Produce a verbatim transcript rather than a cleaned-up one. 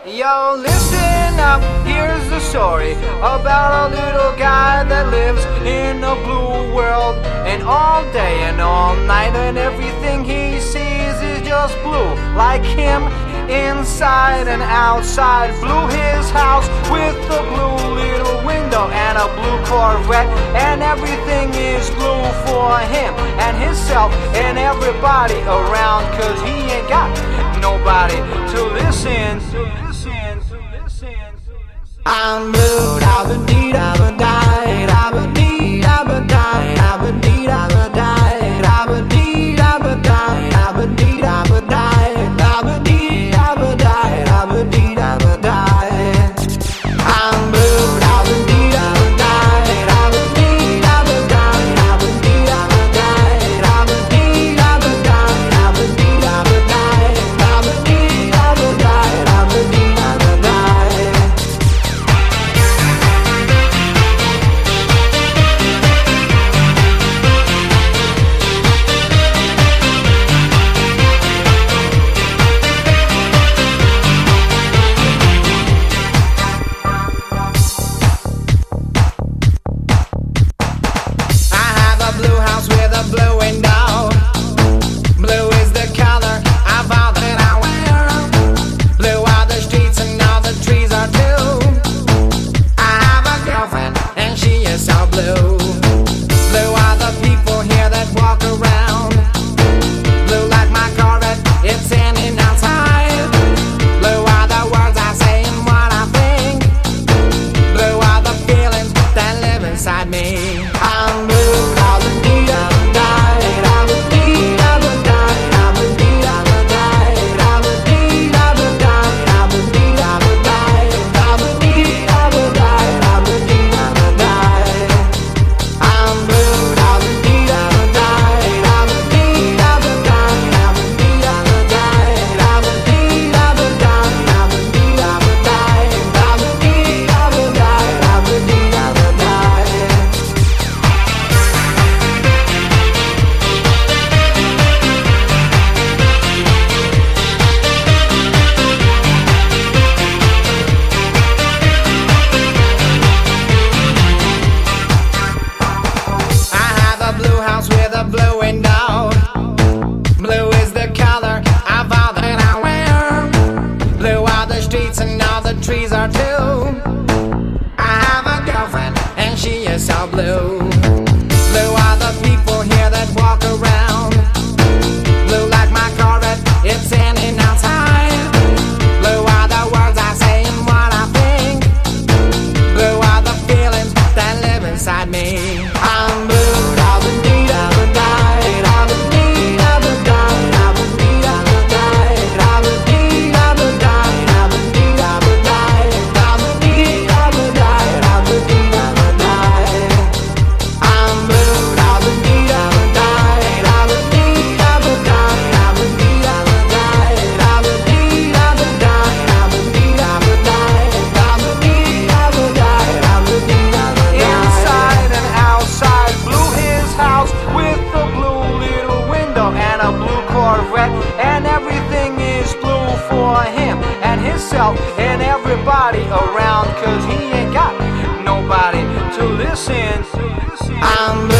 Yo, listen up, here's the story about a little guy that lives in a blue world. And all day and all night and everything he sees is just blue. Like him, inside and outside. Blue his house with a blue little window and a blue Corvette. And everything is blue for him and himself and everybody around. Cause he ain't got nobody to listen to. I'm blue, da ba dee da ba die, da ba dee da ba die, da ba dee da ba die, da ba dee da ba die, da ba dee da ba die, da ba dee da ba die, da ba dee da ba die. I'm blue, da ba dee da ba die, da ba dee da ba die, da ba dee da ba die, da ba dee da ba die, da ba dee da ba die, da ba dee da ba die, da ba dee da ba die. Blue window, blue is the color of all that I wear. Blue are the streets and all the trees are too. I have a girlfriend and she is so blue. Blue are the people here that walk around. Blue like my Corvette, it's in and outside. Blue are the words I say and what I think. Blue are the feelings that live inside me. I'm blue, all the need of with a blue window. Blue is the color of all that I wear. Blue are the streets and all the trees are too. I have a girlfriend and she is so blue. Blue are the people here that walk around. Blue like my Corvette, it's in and outside. Blue are the words I say and what I think. Blue are the feelings that live inside me. I'm blue. And everything is blue for him and himself and everybody around. Cause he ain't got nobody to listen. I'm